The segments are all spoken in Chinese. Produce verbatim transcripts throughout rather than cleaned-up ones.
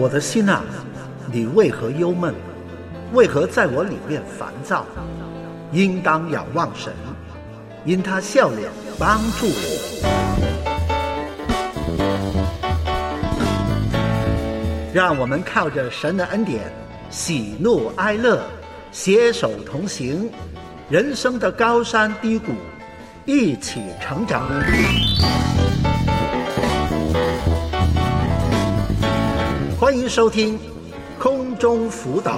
我的心啊，你为何忧闷？为何在我里面烦躁？应当仰望神，因他笑脸帮助我。让我们靠着神的恩典，喜怒哀乐，携手同行，人生的高山低谷，一起成长。欢迎收听空中辅导。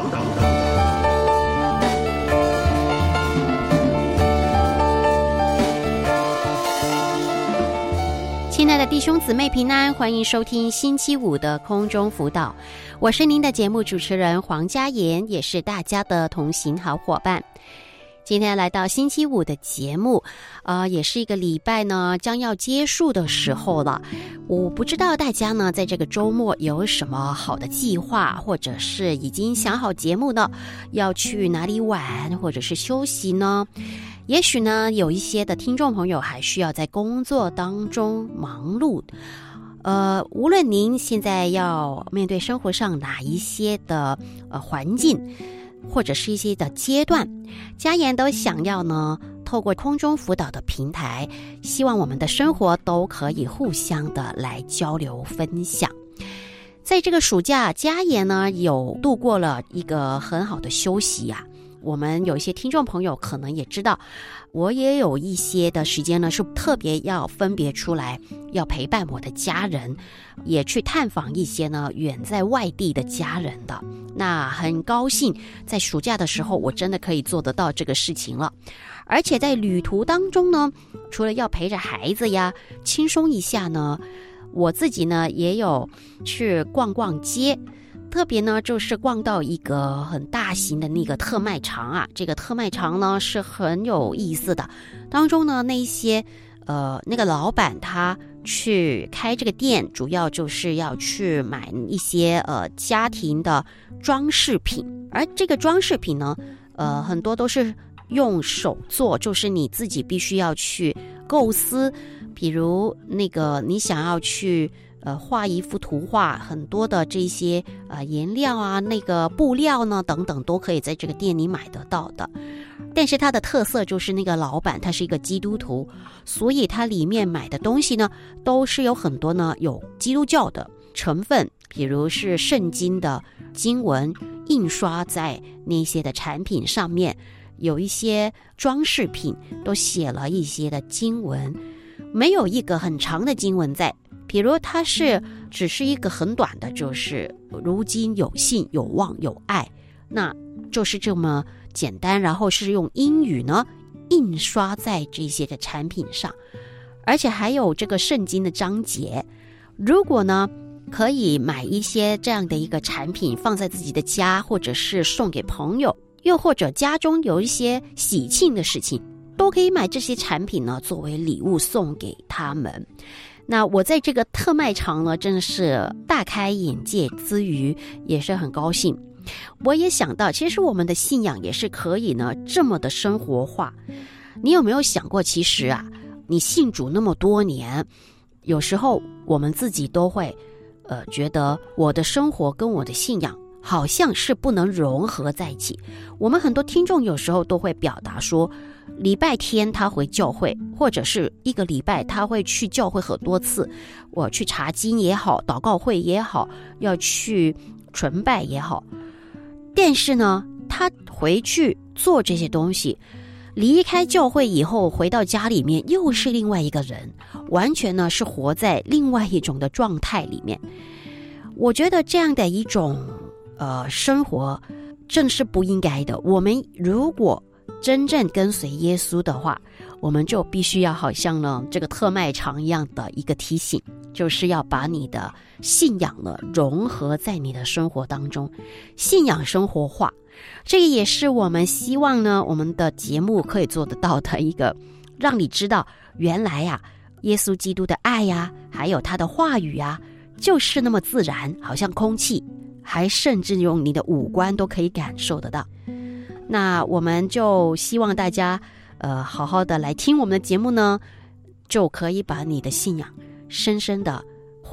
亲爱的弟兄姊妹平安，欢迎收听星期五的空中辅导，我是您的节目主持人黄嘉妍，也是大家的同行好伙伴。今天来到星期五的节目，呃，也是一个礼拜呢将要结束的时候了。我不知道大家呢在这个周末有什么好的计划，或者是已经想好节目呢，要去哪里玩，或者是休息呢？也许呢有一些的听众朋友还需要在工作当中忙碌。呃，无论您现在要面对生活上哪一些的呃环境，或者是一些的阶段，嘉妍都想要呢透过空中辅导的平台，希望我们的生活都可以互相的来交流分享。在这个暑假，嘉妍呢有度过了一个很好的休息啊。我们有一些听众朋友可能也知道，我也有一些的时间呢是特别要分别出来，要陪伴我的家人，也去探访一些呢远在外地的家人的。那很高兴在暑假的时候我真的可以做得到这个事情了。而且在旅途当中呢，除了要陪着孩子呀轻松一下呢，我自己呢也有去逛逛街。特别呢就是逛到一个很大型的那个特卖场啊，这个特卖场呢是很有意思的，当中呢那一些呃那个老板他去开这个店，主要就是要去买一些呃家庭的装饰品，而这个装饰品呢呃很多都是用手做，就是你自己必须要去构思，比如那个你想要去呃，画一幅图画，很多的这些呃颜料啊，那个布料呢等等，都可以在这个店里买得到的。但是它的特色就是那个老板他是一个基督徒，所以他里面买的东西呢，都是有很多呢有基督教的成分，比如是圣经的经文印刷在那些的产品上面，有一些装饰品都写了一些的经文，没有一个很长的经文在。比如它是只是一个很短的，就是如今有信有望有爱，那就是这么简单，然后是用英语呢印刷在这些的产品上，而且还有这个圣经的章节。如果呢可以买一些这样的一个产品放在自己的家，或者是送给朋友，又或者家中有一些喜庆的事情，都可以买这些产品呢作为礼物送给他们。那我在这个特卖场呢，真的是大开眼界之余，也是很高兴。我也想到，其实我们的信仰也是可以呢这么的生活化。你有没有想过，其实啊，你信主那么多年，有时候我们自己都会，呃，觉得我的生活跟我的信仰好像是不能融合在一起。我们很多听众有时候都会表达说，礼拜天他回教会，或者是一个礼拜他会去教会很多次，我去查经也好，祷告会也好，要去崇拜也好，但是呢他回去做这些东西，离开教会以后回到家里面又是另外一个人，完全呢是活在另外一种的状态里面。我觉得这样的一种呃生活正是不应该的。我们如果真正跟随耶稣的话，我们就必须要好像呢这个特卖场一样的一个提醒，就是要把你的信仰呢融合在你的生活当中，信仰生活化。这个也是我们希望呢我们的节目可以做得到的一个，让你知道原来呀、啊、耶稣基督的爱呀、啊、还有他的话语啊就是那么自然，好像空气，还甚至用你的五官都可以感受得到。那我们就希望大家呃好好的来听我们的节目呢，就可以把你的信仰深深的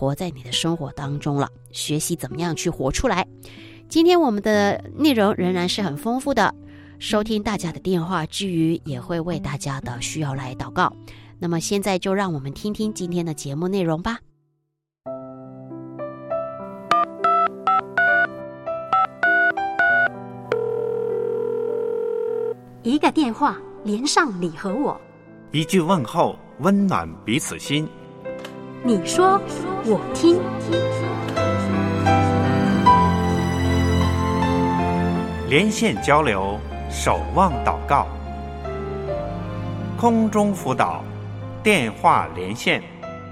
活在你的生活当中了，学习怎么样去活出来。今天我们的内容仍然是很丰富的，收听大家的电话之余，也会为大家的需要来祷告。那么现在就让我们听听今天的节目内容吧。 一个电话连上你和我， 一句问候温暖彼此心。 你说我听， 连线交流，守望祷告，空中辅导，电话连线。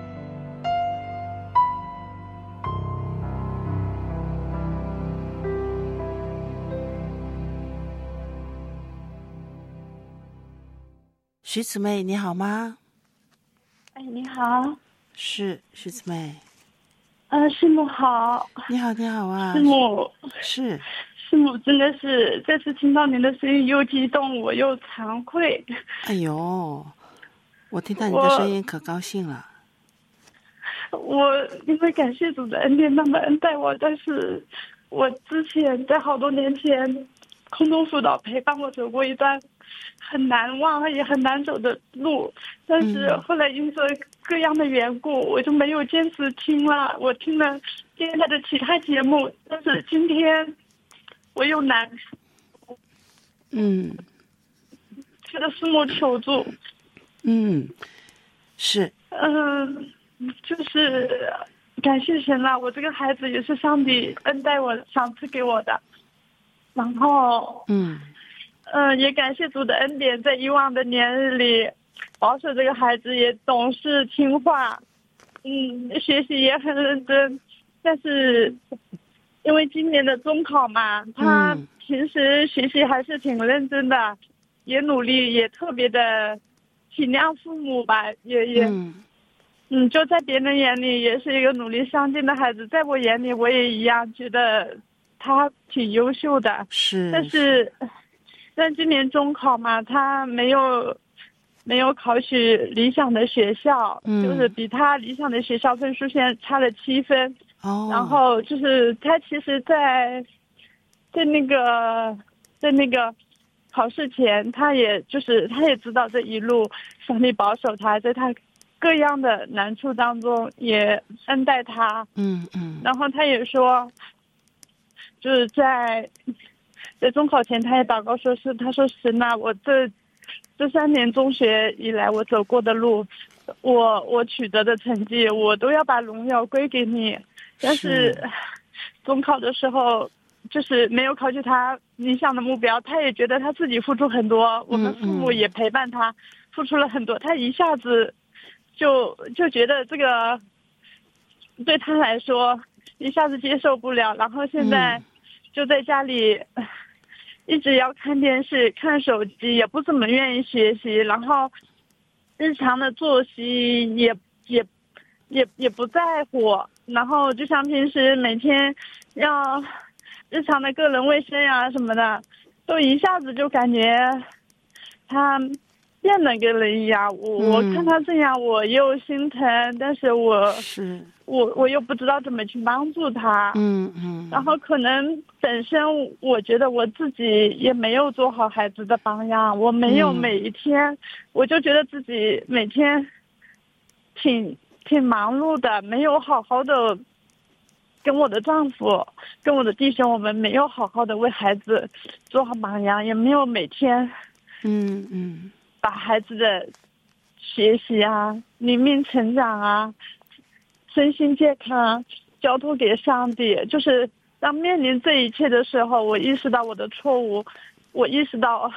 徐姊妹你好吗？ 哎，你好。 是徐姊妹。 呃，师母好。 你好，你好啊。 师母。 是。 师母真的是这次听到您的声音又激动，我又惭愧。 哎呦，我听到你的声音可高兴了。 我因为感谢主的恩典那么恩待我，但是我之前在好多年前空中辅导陪伴我走过一段很难忘也很难走的路，但是后来因着各样的缘故，我就没有坚持听了。我听了电台的其他节目，但是今天我又难受， 嗯， 觉得师母求助。 嗯，是， 嗯，就是感谢神了，我这个孩子也是上帝恩待我赏赐给我的，然后嗯。 嗯，也感谢主的恩典，在以往的年日里保守这个孩子也懂事听话，嗯，学习也很认真。但是因为今年的中考嘛，他平时学习还是挺认真的，也努力，也特别的体谅父母吧，也也 嗯, 嗯，就在别人眼里也是一个努力上进的孩子，在我眼里我也一样觉得他挺优秀的。 是， 但是但今年中考嘛，他没有没有考取理想的学校，嗯，就是比他理想的学校分数线差了七分。哦，然后就是他其实在在那个在那个考试前，他也就是他也知道这一路上帝保守他，在他各样的难处当中也恩待他。 嗯嗯， 然后他也说，就是在。在中考前他也祷告说是他说神啊，我这这三年中学以来我走过的路，我我取得的成绩，我都要把荣耀归给你。但是中考的时候就是没有考取他理想的目标，他也觉得他自己付出很多，我们父母也陪伴他付出了很多，他一下子就就觉得这个对他来说一下子接受不了，然后现在就在家里一直要看电视看手机，也不怎么愿意学习，然后日常的作息也也也也不在乎，然后就像平时每天要日常的个人卫生呀什么的，都一下子就感觉他变了个人一样。我、嗯、我看他这样我又心疼，但是我是我我又不知道怎么去帮助他。 嗯嗯， 然后可能本身我觉得我自己也没有做好孩子的榜样，我没有每一天、嗯、我就觉得自己每天挺挺忙碌的，没有好好的跟我的丈夫跟我的弟兄，我们没有好好的为孩子做好榜样，也没有每天嗯嗯把孩子的学习啊灵命成长啊身心健康交托给上帝。就是当面临这一切的时候，我意识到我的错误，我意识到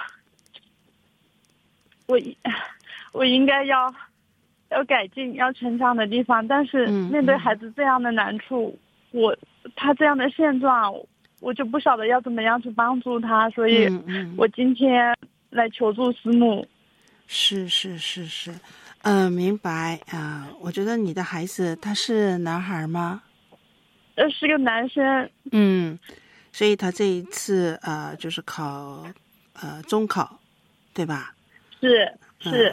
我我应该要要改进要成长的地方，但是面对孩子这样的难处，嗯、我他这样的现状，我就不晓得要怎么样去帮助他，所以我今天来求助师母。 是是是是，嗯、呃，明白啊、呃。我觉得你的孩子他是男孩吗？ 呃，是个男生。 嗯，所以他这一次呃，就是考呃中考，对吧？ 是是、呃，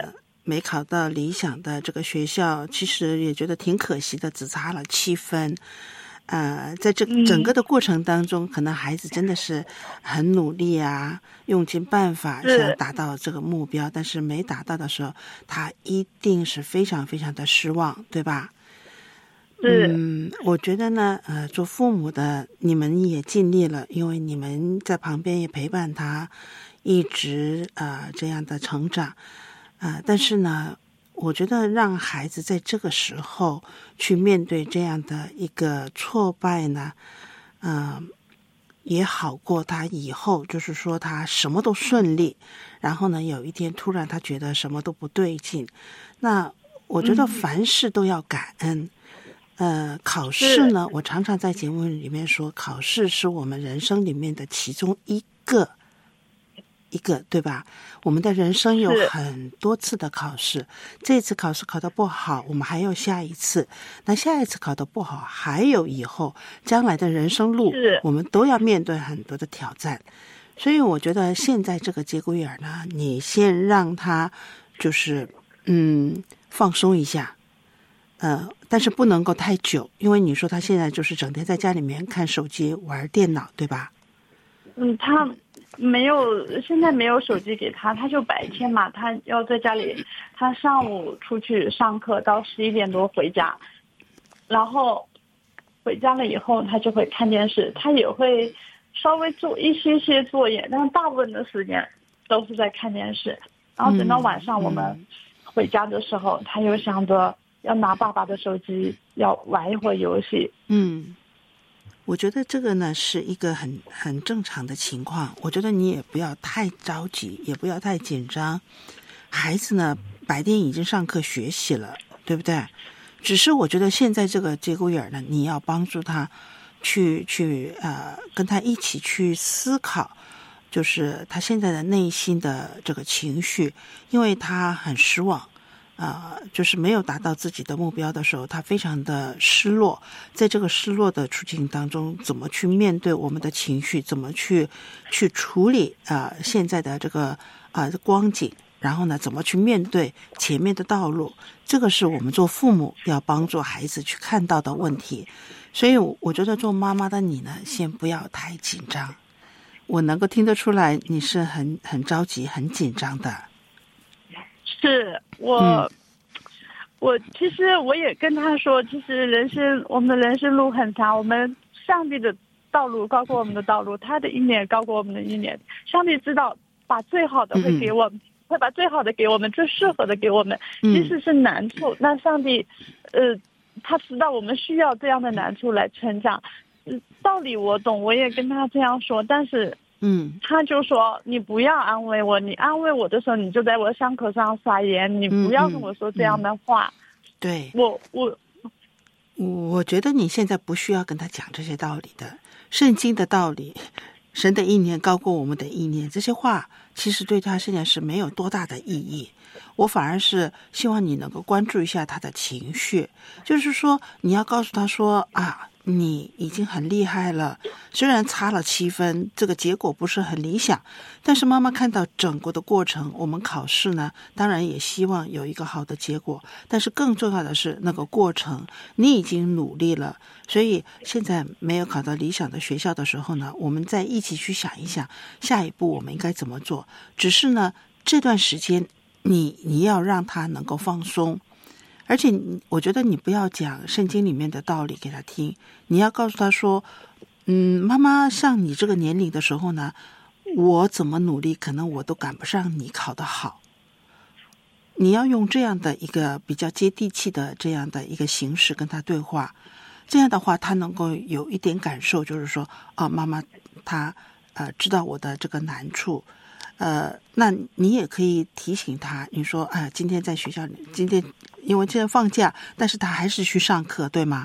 没考到理想的这个学校，其实也觉得挺可惜的，只差了七分。呃，在这整个的过程当中，嗯、可能孩子真的是很努力啊，用尽办法想达到这个目标，但是没达到的时候，他一定是非常非常的失望，对吧？嗯，我觉得呢，呃，做父母的你们也尽力了，因为你们在旁边也陪伴他，一直呃这样的成长，呃，但是呢。我觉得让孩子在这个时候去面对这样的一个挫败呢，嗯、呃，也好过他以后就是说他什么都顺利，然后呢有一天突然他觉得什么都不对劲。那我觉得凡事都要感恩。嗯、呃，考试呢，我常常在节目里面说，考试是我们人生里面的其中一个。一个对吧？我们的人生有很多次的考试，这次考试考得不好，我们还有下一次，那下一次考得不好，还有以后将来的人生路，我们都要面对很多的挑战。所以我觉得现在这个节骨眼呢，你先让他就是嗯放松一下，呃，但是不能够太久，因为你说他现在就是整天在家里面看手机玩电脑，对吧？ 嗯，他没有，现在没有手机给他，他就白天嘛，他要在家里，他上午出去上课到十一点多回家，然后回家了以后他就会看电视，他也会稍微做一些些作业，但是大部分的时间都是在看电视。然后等到晚上我们回家的时候，嗯、他又想着要拿爸爸的手机，要玩一会儿游戏。 嗯。我觉得这个呢是一个很很正常的情况，我觉得你也不要太着急，也不要太紧张。孩子呢白天已经上课学习了，对不对？只是我觉得现在这个节骨眼呢，你要帮助他去去呃跟他一起去思考，就是他现在的内心的这个情绪，因为他很失望。呃，就是没有达到自己的目标的时候，他非常的失落。在这个失落的处境当中，怎么去面对我们的情绪？怎么去去处理呃现在的这个呃光景？然后呢，怎么去面对前面的道路？这个是我们做父母要帮助孩子去看到的问题。所以，我觉得做妈妈的你呢，先不要太紧张。我能够听得出来，你是很很着急、很紧张的。 是我、嗯，我其实我也跟他说，其实人生我们的人生路很长，我们上帝的道路高过我们的道路，他的意念高过我们的意念。上帝知道把最好的会给我们，嗯、会把最好的给我们，最适合的给我们。即使是难处，嗯、那上帝，呃，他知道我们需要这样的难处来成长。嗯，道理我懂，我也跟他这样说，但是。嗯，他就说你不要安慰我，你安慰我的时候，你就在我伤口上撒盐，你不要跟我说这样的话。嗯嗯、 对， 我我我觉得你现在不需要跟他讲这些道理的，圣经的道理，神的意念高过我们的意念，这些话其实对他现在是没有多大的意义。我反而是希望你能够关注一下他的情绪，就是说你要告诉他说啊。你已经很厉害了，虽然差了七分，这个结果不是很理想，但是妈妈看到整个的过程，我们考试呢，当然也希望有一个好的结果，但是更重要的是那个过程，你已经努力了，所以现在没有考到理想的学校的时候呢，我们再一起去想一想，下一步我们应该怎么做。只是呢，这段时间你你要让他能够放松。而且我觉得你不要讲圣经里面的道理给他听，你要告诉他说，嗯，妈妈像你这个年龄的时候呢，我怎么努力，可能我都赶不上你考得好。你要用这样的一个比较接地气的这样的一个形式跟他对话，这样的话他能够有一点感受，就是说，啊，妈妈她呃知道我的这个难处。呃，那你也可以提醒他，你说，哎、呃，今天在学校里，今天因为现在放假，但是他还是去上课，对吗？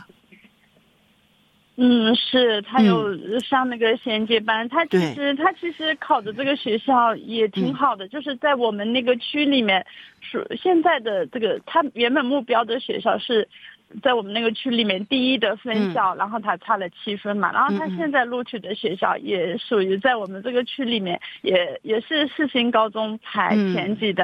嗯，是他有上那个衔接班，嗯、他其实他其实考的这个学校也挺好的，嗯、就是在我们那个区里面，是现在的这个他原本目标的学校是。在我们那个区里面第一的分校、嗯、然后他差了七分嘛，然后他现在录取的学校也属于在我们这个区里面也也是世新高中排前几的、嗯、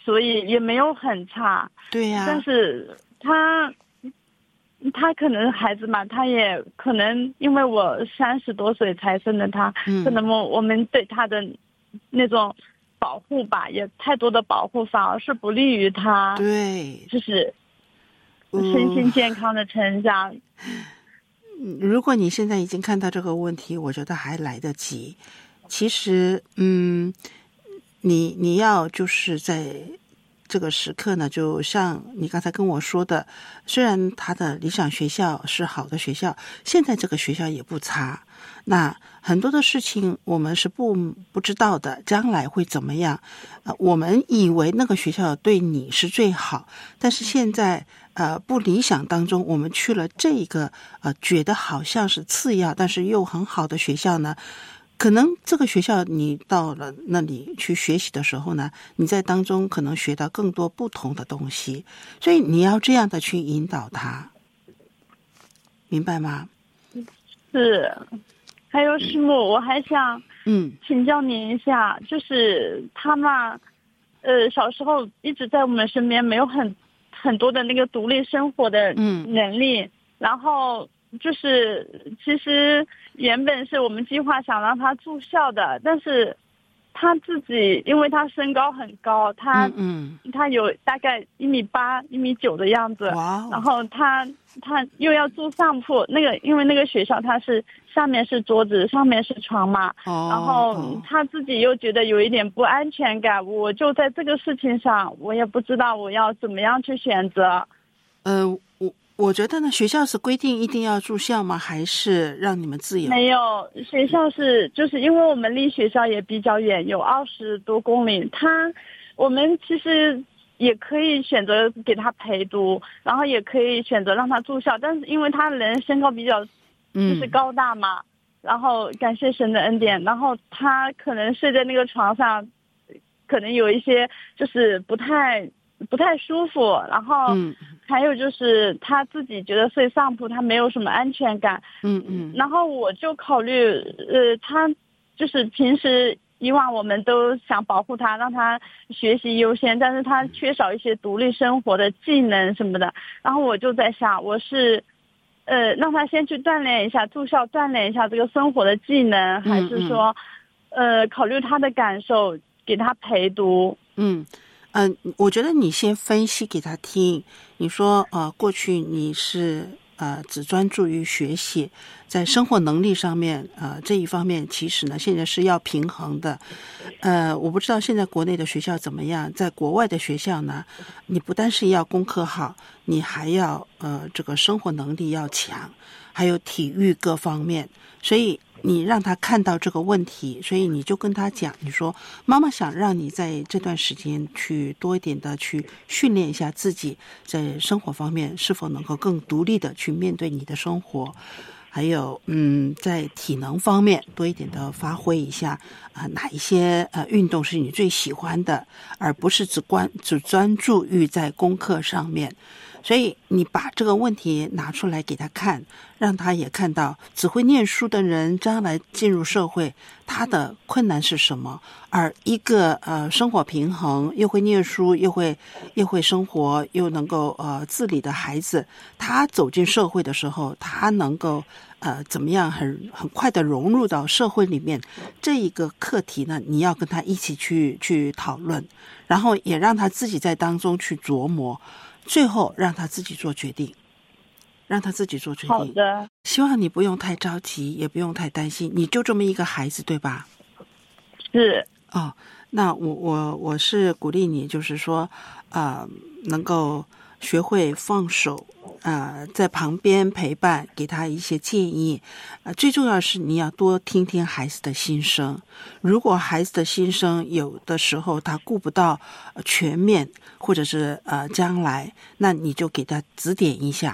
所以也没有很差。 对呀、啊。 但是他他可能孩子嘛，他也可能因为我三十多岁才生的他，嗯、可能我我们对他的那种保护吧，也太多的保护反而是不利于他， 对， 就是身心健康的成长。 嗯，如果你现在已经看到这个问题，我觉得还来得及。其实，嗯，你你要就是在这个时刻呢，就像你刚才跟我说的，虽然他的理想学校是好的学校，现在这个学校也不差。那很多的事情我们是不不知道的，将来会怎么样？呃，我们以为那个学校对你是最好，但是现在呃不理想当中，我们去了这个呃觉得好像是次要，但是又很好的学校呢。可能这个学校你到了那里去学习的时候呢，你在当中可能学到更多不同的东西，所以你要这样的去引导他，明白吗？ 是。还有师母，我还想嗯请教您一下，嗯、就是他嘛，呃，小时候一直在我们身边，没有很很多的那个独立生活的能力，嗯、然后就是其实原本是我们计划想让他住校的，但是他自己因为他身高很高，他嗯他有大概一米八、一米九的样子，哇，然后他他又要住上铺，那个因为那个学校他是。下面是桌子，上面是床嘛，哦、然后他自己又觉得有一点不安全感，我就在这个事情上，我也不知道我要怎么样去选择。 呃，我我觉得呢，学校是规定一定要住校吗？还是让你们自由？ 没有，学校是就是因为我们离学校也比较远，有二十多公里，他我们其实也可以选择给他陪读，然后也可以选择让他住校，但是因为他人身高比较。就是高大嘛、嗯，然后感谢神的恩典，然后他可能睡在那个床上，可能有一些就是不太不太舒服，然后还有就是他自己觉得睡上铺他没有什么安全感，嗯嗯，然后我就考虑，呃，他就是平时以往我们都想保护他，让他学习优先，但是他缺少一些独立生活的技能什么的，然后我就在想，我是。呃，让他先去锻炼一下，住校锻炼一下这个生活的技能，还是说，嗯嗯呃，考虑他的感受，给他陪读？ 嗯嗯、呃，我觉得你先分析给他听。你说，呃，过去你是呃只专注于学习，在生活能力上面，呃这一方面其实呢，现在是要平衡的。呃，我不知道现在国内的学校怎么样，在国外的学校呢，你不单是要功课好，你还要呃这个生活能力要强，还有体育各方面，所以你让他看到这个问题，所以你就跟他讲，你说妈妈想让你在这段时间去多一点的去训练一下自己，在生活方面是否能够更独立的去面对你的生活。还有，嗯，在体能方面多一点的发挥一下啊、呃，哪一些呃运动是你最喜欢的，而不是只关只专注于在功课上面。所以你把这个问题拿出来给他看，让他也看到只会念书的人将来进入社会他的困难是什么，而一个呃生活平衡又会念书又会又会生活又能够呃自理的孩子，他走进社会的时候，他能够呃怎么样很很快的融入到社会里面，这一个课题呢，你要跟他一起去去讨论，然后也让他自己在当中去琢磨，最后让他自己做决定，让他自己做决定。 好的， 希望你不用太着急，也不用太担心，你就这么一个孩子，对吧？ 是。 哦，那我我我是鼓励你，就是说，呃，能够学会放手，呃，在旁边陪伴，给他一些建议。呃，最重要的是你要多听听孩子的心声。如果孩子的心声有的时候他顾不到全面，或者是呃将来，那你就给他指点一下。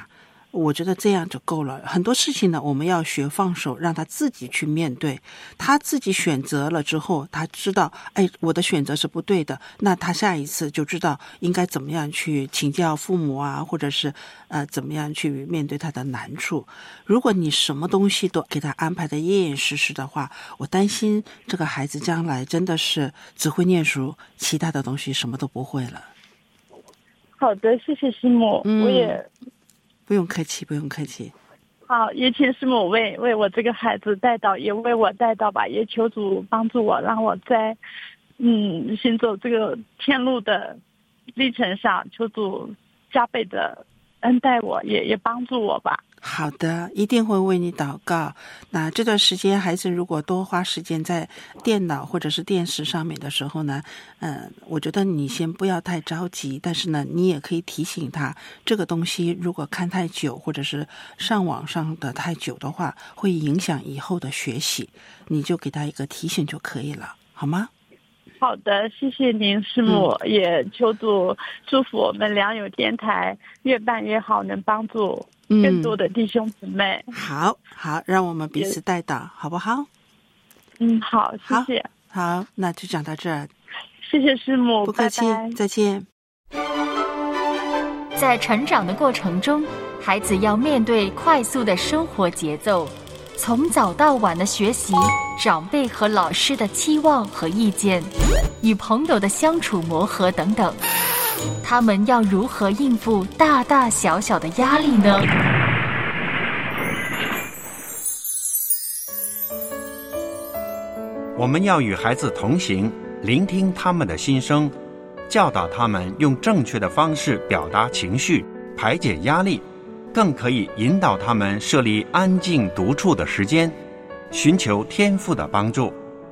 我觉得这样就够了。很多事情呢，我们要学放手，让他自己去面对。他自己选择了之后，他知道，哎，我的选择是不对的，那他下一次就知道应该怎么样去请教父母啊，或者是呃怎么样去面对他的难处。如果你什么东西都给他安排的严严实实的话，我担心这个孩子将来真的是只会念书，其他的东西什么都不会了。 好的，谢谢师母， 嗯、 我也不用客气，不用客气。 好，也请师母为为我这个孩子带祷，也为我带祷吧，也求主帮助我，让我在嗯行走这个天路的历程上，求主加倍的恩待我，也也帮助我吧。 好的，一定会为你祷告。那这段时间孩子如果多花时间在电脑或者是电视上面的时候呢，嗯，我觉得你先不要太着急，但是呢你也可以提醒他，这个东西如果看太久或者是上网上的太久的话，会影响以后的学习，你就给他一个提醒就可以了，好吗？ 好的，谢谢您师母、嗯、也求主祝福我们良友电台越办越好，能帮助更多的弟兄姊妹。 嗯、好好，让我们彼此带导，好不好？ 嗯，好，谢谢。 好，好，那就讲到这儿。 谢谢师母， 不客气， 拜拜， 再见。 在成长的过程中，孩子要面对快速的生活节奏，从早到晚的学习，长辈和老师的期望和意见，与朋友的相处磨合等等，他们要如何应付大大小小的压力呢？ 我们要与孩子同行，聆听他们的心声，教导他们用正确的方式表达情绪，排解压力，更可以引导他们设立安静独处的时间，寻求天父的帮助。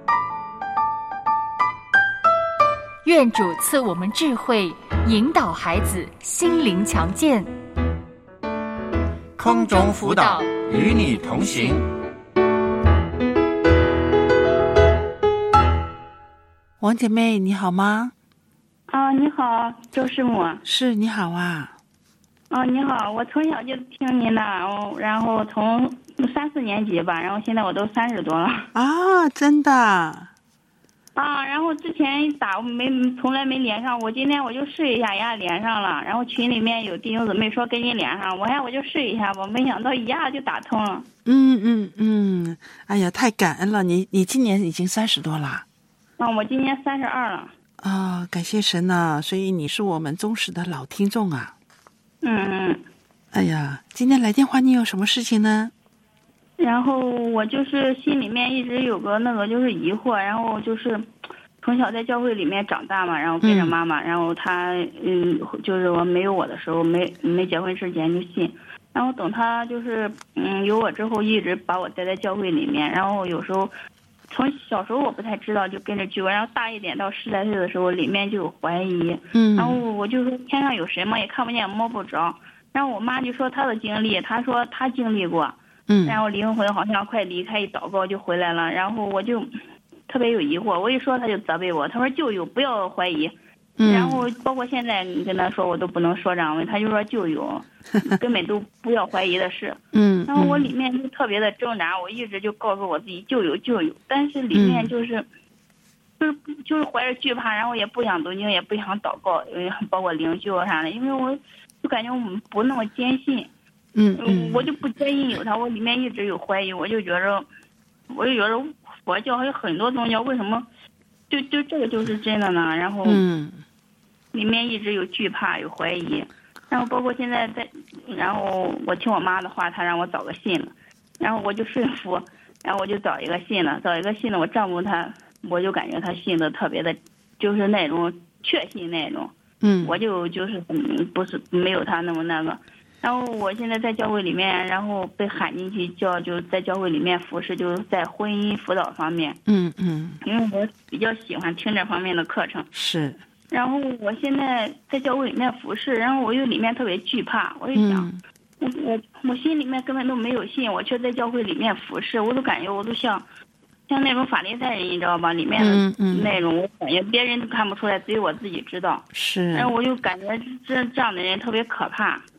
愿主赐我们智慧，引导孩子心灵强健。 空中辅导，与你同行。 王姐妹你好吗？ 啊，你好，周师母。 是，你好啊。 哦，你好，我从小就听您的，哦，然后从三四年级吧，然后现在我都三十多了。 啊，真的？ 啊，然后之前打没从来没连上，我今天我就试一下，一下连上了。然后群里面有弟兄姊妹说跟你连上，我看我就试一下吧，没想到一下就打通了。 嗯嗯嗯，哎呀，太感恩了！你你今年已经三十多了。 啊，我今年三十二了。 啊、哦，感谢神呐！所以你是我们忠实的老听众啊。 嗯嗯。 哎呀，今天来电话你有什么事情呢？ 然后我就是心里面一直有个那个就是疑惑，然后就是从小在教会里面长大嘛，然后跟着妈妈，嗯、然后她嗯就是我没有我的时候，没没结婚之前就信，然后等她就是嗯有我之后，一直把我带在教会里面，然后有时候从小时候我不太知道就跟着聚会，然后大一点到十来岁的时候，里面就有怀疑， 嗯， 然后我就说天上有神嘛，也看不见摸不着，然后我妈就说她的经历，她说她经历过。 嗯， 然后灵魂好像快离开，一祷告就回来了，然后我就特别有疑惑，我一说他就责备我，他说就有不要怀疑，嗯，然后包括现在你跟他说我都不能说张文，他就说就有，根本都不要怀疑的事， 嗯， 然后我里面就特别的挣扎，我一直就告诉我自己就有就有，但是里面就是、嗯、就是就是怀着惧怕，然后也不想读经，也不想祷告，包括灵修啥的，因为我就感觉我们不那么坚信。 嗯嗯， 我就不坚信有他，我里面一直有怀疑，我就觉着，我就觉着佛教还有很多宗教，为什么就就这个就是真的呢？然后， 嗯， 里面一直有惧怕，有怀疑，然后包括现在在，然后我听我妈的话，她让我找个信了，然后我就顺服，然后我就找一个信了，找一个信了，我丈夫他，我就感觉他信的特别的，就是那种确信那种， 嗯， 我就就是嗯不是没有他那么那个。然后我现在在教会里面，然后被喊进去教，就在教会里面服侍，就是在婚姻辅导方面。 嗯嗯。因为我比较喜欢听这方面的课程。 是。 然后我现在在教会里面服侍，然后我又里面特别惧怕，我就想，嗯、我我我心里面根本都没有信，我却在教会里面服侍，我都感觉我都像像那种法利赛人，你知道吧？里面的内容，我感觉别人都看不出来，只有我自己知道。 是。 然后我就感觉这这样的人特别可怕。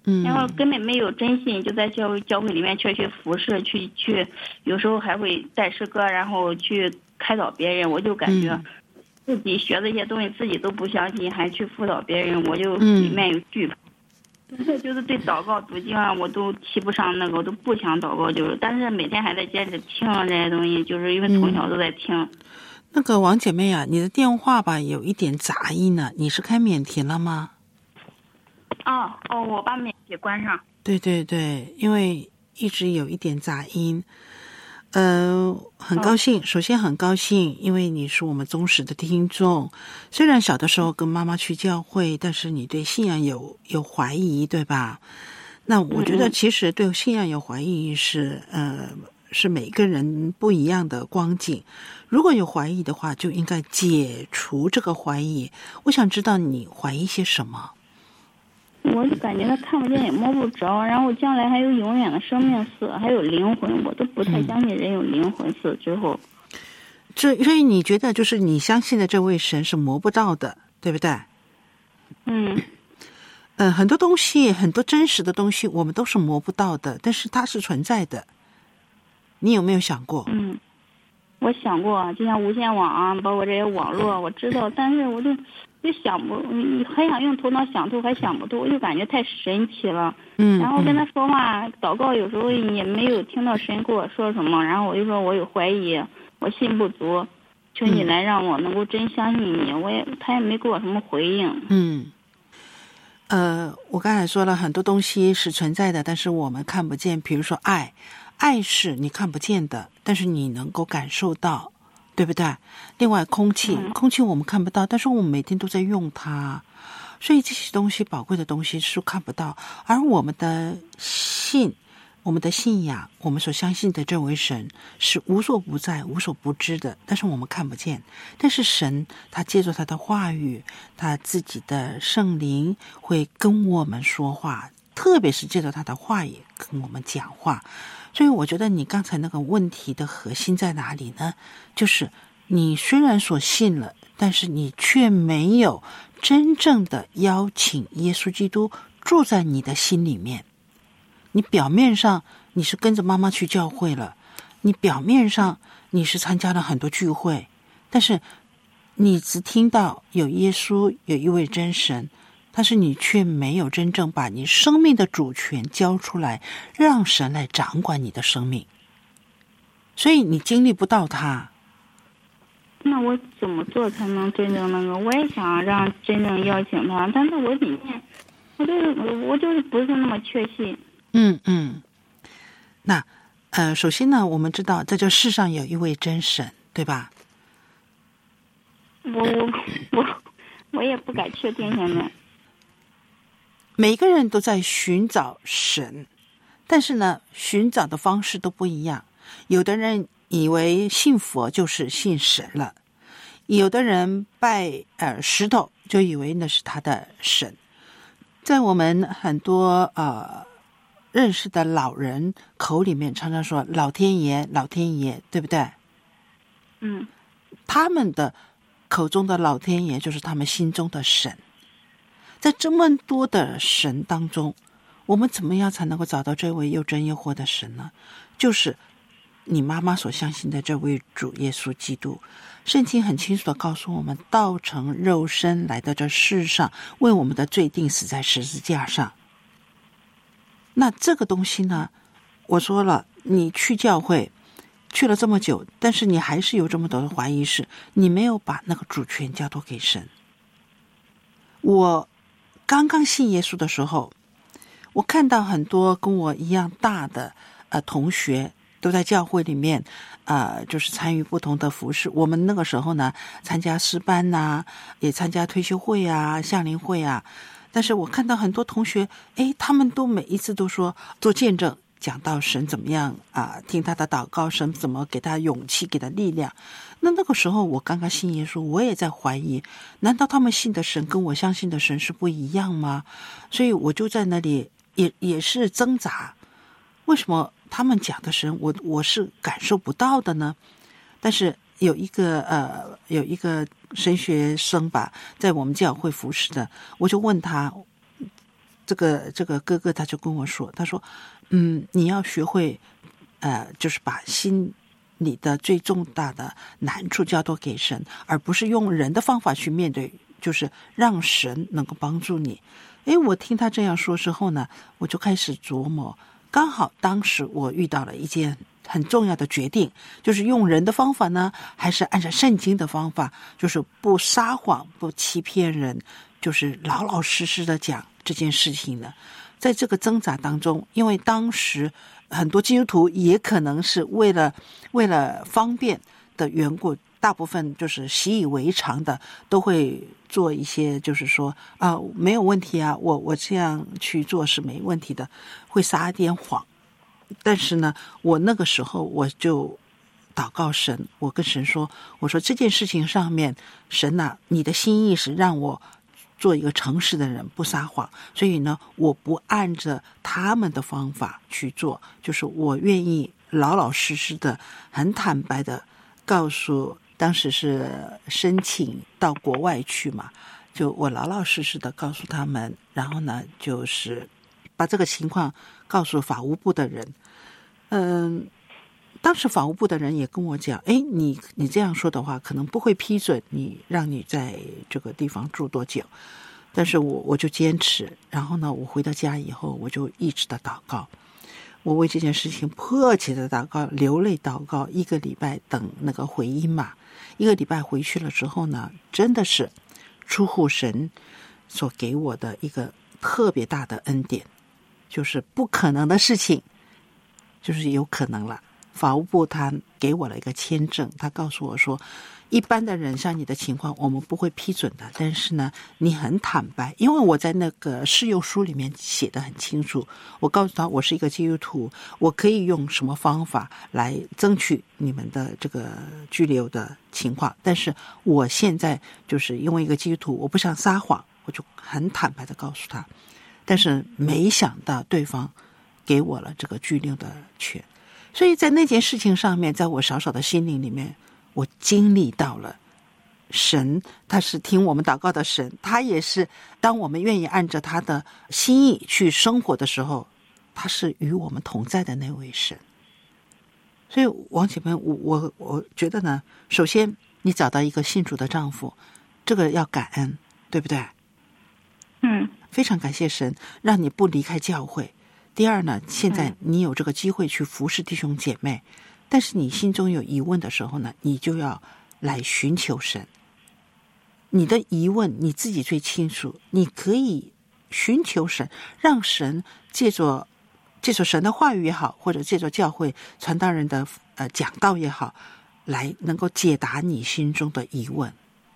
嗯，然后根本没有真信，就在教教会里面去去服侍，去去，有时候还会带诗歌，然后去开导别人。我就感觉自己学这些东西自己都不相信，还去辅导别人，我就里面有惧怕。这就是对祷告读经啊，我都提不上那个，我都不想祷告，就是，但是每天还在坚持听这些东西，就是因为从小都在听。嗯、 那个王姐妹啊，你的电话吧有一点杂音呢，你是开免提了吗？ 哦哦，我把免提关上。 对对对，因为一直有一点杂音。呃，很高兴，首先很高兴，因为你是我们忠实的听众。虽然小的时候跟妈妈去教会，但是你对信仰有有怀疑，对吧？那我觉得其实对信仰有怀疑是呃是每个人不一样的光景。如果有怀疑的话，就应该解除这个怀疑。我想知道你怀疑些什么？ 我就感觉他看不见也摸不着，然后将来还有永远的生命死，还有灵魂，我都不太相信人有灵魂死之后。 这、嗯、所以你觉得就是你相信的这位神是摸不到的，对不对？ 嗯。 呃，很多东西，很多真实的东西，我们都是摸不到的，但是它是存在的。你有没有想过？ 嗯，我想过，就像无线网啊，包括这些网络，我知道，但是我就。就想不，你很想用头脑想透，还想不透，我就感觉太神奇了。嗯，然后跟他说话祷告，有时候也没有听到神跟我说什么，然后我就说我有怀疑，我信不足，求你来让我能够真相信你。我也他也没给我什么回应。 嗯，呃，我刚才说了很多东西是存在的，但是我们看不见。比如说爱，爱是你看不见的，但是你能够感受到。对不对？另外，空气，空气我们看不到，但是我们每天都在用它，所以这些东西，宝贵的东西是看不到。而我们的信，我们的信仰，我们所相信的这位神是无所不在、无所不知的，但是我们看不见。但是神，他借助他的话语，他自己的圣灵会跟我们说话，特别是借助他的话语跟我们讲话。所以我觉得你刚才那个问题的核心在哪里呢？就是你虽然所信了，但是你却没有真正的邀请耶稣基督住在你的心里面。你表面上你是跟着妈妈去教会了，你表面上你是参加了很多聚会，但是你只听到有耶稣，有一位真神，但是你却没有真正把你生命的主权交出来，让神来掌管你的生命，所以你经历不到他。 那我怎么做才能真正那个？我也想让真正邀请他，但是我里面，我就是我就是不是那么确信。 嗯嗯，那呃，首先呢，我们知道在这世上有一位真神，对吧？ 我我我我也不敢确定现在。 每个人都在寻找神，但是呢，寻找的方式都不一样。有的人以为信佛就是信神了，有的人拜呃石头就以为那是他的神。在我们很多呃认识的老人口里面，常常说老天爷，老天爷，对不对？ 嗯， 他们的口中的老天爷就是他们心中的神。在这么多的神当中，我们怎么样才能够找到这位又真又活的神呢？就是你妈妈所相信的这位主耶稣基督。圣经很清楚的告诉我们，道成肉身来到这世上，为我们的罪定死在十字架上。那这个东西呢，我说了，你去教会去了这么久，但是你还是有这么多的怀疑，是你没有把那个主权交托给神。我刚刚信耶稣的时候，我看到很多跟我一样大的呃同学都在教会里面呃就是参与不同的服事。我们那个时候呢，参加诗班呐、啊，也参加退休会啊、夏令会啊。但是我看到很多同学，诶，他们都每一次都说做见证，讲到神怎么样啊，听他的祷告，神怎么给他勇气，给他力量。那那个时候我刚刚信耶稣，我也在怀疑，难道他们信的神跟我相信的神是不一样吗？所以我就在那里也也是挣扎，为什么他们讲的神我我是感受不到的呢？但是有一个呃有一个神学生吧，在我们教会服侍的，我就问他， 这个这个哥哥他就跟我说，他说，嗯，你要学会，呃，就是把心里的最重大的难处交托给神，而不是用人的方法去面对，就是让神能够帮助你。诶，我听他这样说之后呢，我就开始琢磨，刚好当时我遇到了一件很重要的决定，就是用人的方法呢，还是按照圣经的方法，就是不撒谎，不欺骗人，就是老老实实的讲这件事情呢。在这个挣扎当中，因为当时很多基督徒也可能是为了为了方便的缘故，大部分就是习以为常的都会做一些，就是说啊，没有问题啊，我我这样去做是没问题的，会撒一点谎。但是呢，我那个时候我就祷告神，我跟神说，我说这件事情上面，神啊，你的心意是让我做一个诚实的人，不撒谎，所以呢，我不按着他们的方法去做，就是我愿意老老实实的、很坦白的告诉，当时是申请到国外去嘛，就我老老实实的告诉他们，然后呢，就是把这个情况告诉法务部的人。嗯，当时法务部的人也跟我讲，哎，你你这样说的话，可能不会批准你让你在这个地方住多久。但是我我就坚持，然后呢，我回到家以后，我就一直的祷告，我为这件事情迫切的祷告，流泪祷告，一个礼拜等那个回音嘛。一个礼拜回去了之后呢，真的是出乎神所给我的一个特别大的恩典，就是不可能的事情就是有可能了。法务部他给我了一个签证，他告诉我说，一般的人像你的情况我们不会批准的，但是呢你很坦白，因为我在那个事由书里面写得很清楚，我告诉他我是一个基督徒，我可以用什么方法来争取你们的这个居留的情况，但是我现在就是因为一个基督徒，我不想撒谎，我就很坦白的告诉他。但是没想到对方给我了这个居留的权，所以在那件事情上面，在我少少的心灵里面，我经历到了神，他是听我们祷告的神，他也是当我们愿意按照他的心意去生活的时候，他是与我们同在的那位神。所以王姐妹，我我我觉得呢，首先你找到一个信主的丈夫，这个要感恩，对不对？ 嗯， 非常感谢神让你不离开教会。第二呢，现在你有这个机会去服侍弟兄姐妹，但是你心中有疑问的时候呢，你就要来寻求神。你的疑问你自己最清楚，你可以寻求神，让神借着借着神的话语也好，或者借着教会传道人的呃讲道也好，来能够解答你心中的疑问。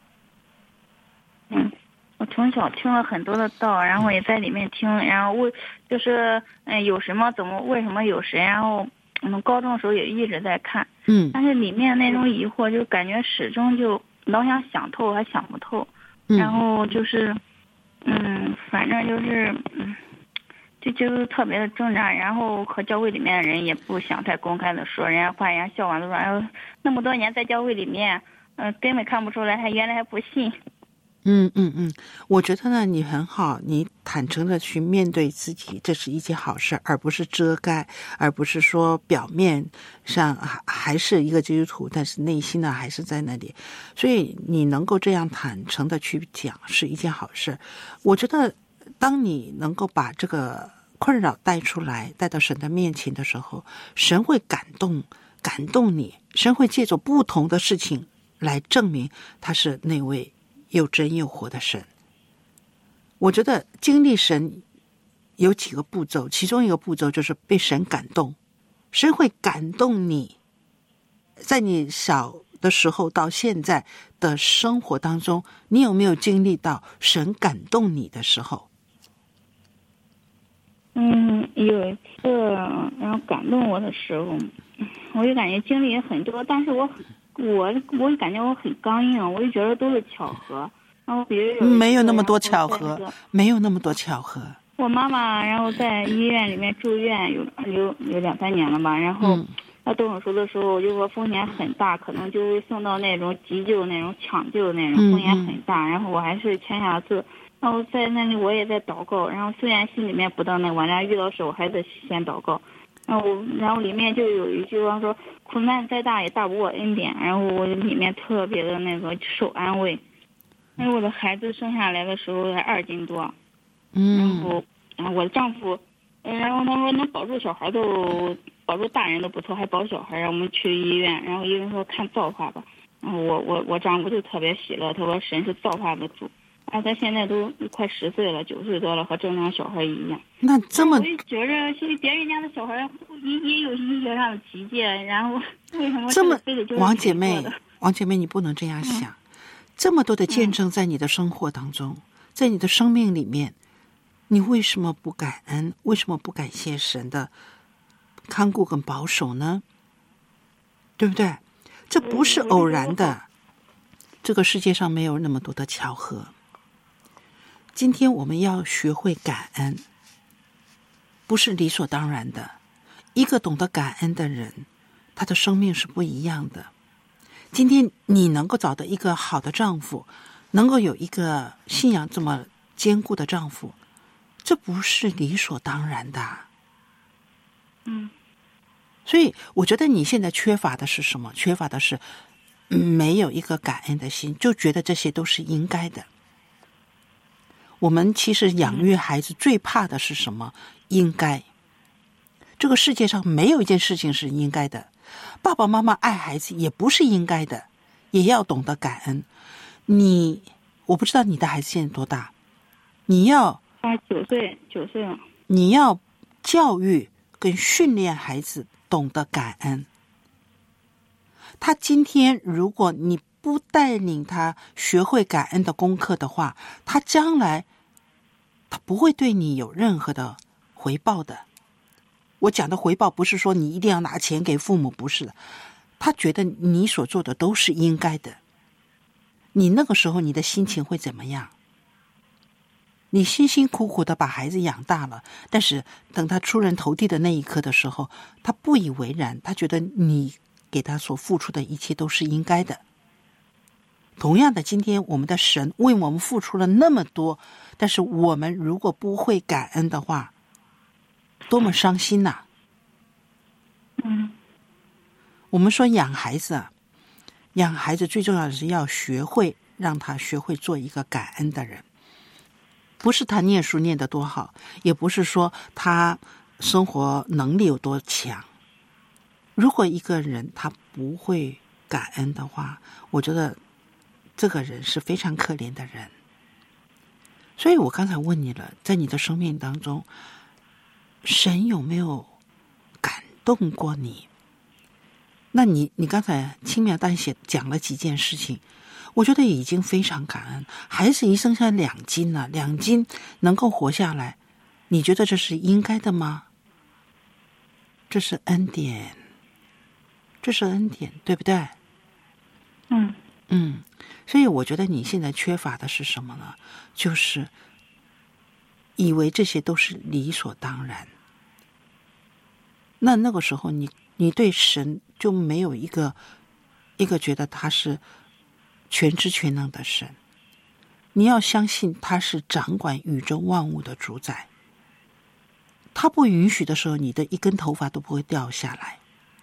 嗯，我从小听了很多的道，然后也在里面听，然后为就是嗯有什么怎么为什么有神，然后我们高中的时候也一直在看， 嗯， 但是里面那种疑惑就感觉始终就老想想透还想不透， 嗯、 然后就是嗯反正就是嗯就就是特别的挣扎，然后和教会里面的人也不想太公开的说，人家怕人家笑话都说，哎呦那么多年在教会里面，嗯、呃、根本看不出来，还原来还不信。 嗯嗯嗯，我觉得呢，你很好，你坦诚的去面对自己，这是一件好事，而不是遮盖，而不是说表面上还是一个基督徒，但是内心呢还是在那里。所以你能够这样坦诚的去讲，是一件好事。我觉得，当你能够把这个困扰带出来，带到神的面前的时候，神会感动，感动你，神会借助不同的事情来证明他是那位又真又活的神。我觉得经历神有几个步骤，其中一个步骤就是被神感动，神会感动你，在你小的时候到现在的生活当中，你有没有经历到神感动你的时候？ 嗯，有一次然后感动我的时候，我就感觉经历也很多，但是我我我感觉我很刚硬，我就觉得都是巧合。然后比如有没有那么多巧合，没有那么多巧合。 我妈妈然后在医院里面住院有有有两三年了吧，然后她动手术的时候就说风险很大，可能就会送到那种急救那种抢救那种，风险很大。然后我还是签下字， 然后在那里我也在祷告，然后虽然心里面不当那，晚上遇到事我还得先祷告。然后然后里面就有一句话说，苦难再大也大不过恩典。然后我里面特别的那个受安慰。因为我的孩子生下来的时候才二斤多， 嗯， 然后然后我的丈夫，然后他说能保住小孩都保住大人都不错，还保小孩，让我们去医院。然后医生说看造化吧。然后我我我丈夫就特别喜乐，他说神是造化的主。啊，他现在都快十岁了，九岁多了，和正常小孩一样。 那这么， 我就觉着，其实别人家的小孩也也有医学上的奇迹，然后为什么这么非得就是王姐妹，王姐妹，你不能这样想。嗯、这么多的见证在你的生活当中，嗯、在你的生命里面，你为什么不感恩？为什么不感谢神的看顾跟保守呢？对不对？这不是偶然的。这个世界上没有那么多的巧合。今天我们要学会感恩，不是理所当然的。一个懂得感恩的人，他的生命是不一样的。今天你能够找到一个好的丈夫，能够有一个信仰这么坚固的丈夫，这不是理所当然的。 嗯， 所以我觉得你现在缺乏的是什么？缺乏的是没有一个感恩的心，就觉得这些都是应该的。我们其实养育孩子最怕的是什么？应该。这个世界上没有一件事情是应该的。爸爸妈妈爱孩子也不是应该的，也要懂得感恩。你，我不知道你的孩子现在多大，你要啊，九岁，九岁了。 你要教育跟训练孩子懂得感恩。他今天如果你不带领他学会感恩的功课的话，他将来他不会对你有任何的回报的。我讲的回报不是说你一定要拿钱给父母，不是的。他觉得你所做的都是应该的。你那个时候你的心情会怎么样？你辛辛苦苦的把孩子养大了，但是等他出人头地的那一刻的时候，他不以为然，他觉得你给他所付出的一切都是应该的。同样的，今天我们的神为我们付出了那么多，但是我们如果不会感恩的话，多么伤心呐、啊！ 嗯， 我们说养孩子啊，养孩子最重要的是要学会让他学会做一个感恩的人。不是他念书念得多好，也不是说他生活能力有多强。如果一个人他不会感恩的话，我觉得这个人是非常可怜的人。所以我刚才问你了，在你的生命当中，神有没有感动过你？那你你刚才轻描淡写讲了几件事情，我觉得已经非常感恩。孩子一生下两斤了，两斤能够活下来，你觉得这是应该的吗？这是恩典，这是恩典，对不对？ 嗯嗯，所以我觉得你现在缺乏的是什么呢？就是以为这些都是理所当然。那那个时候你你对神就没有一个一个觉得他是全知全能的神。你要相信他是掌管宇宙万物的主宰。他不允许的时候，你的一根头发都不会掉下来。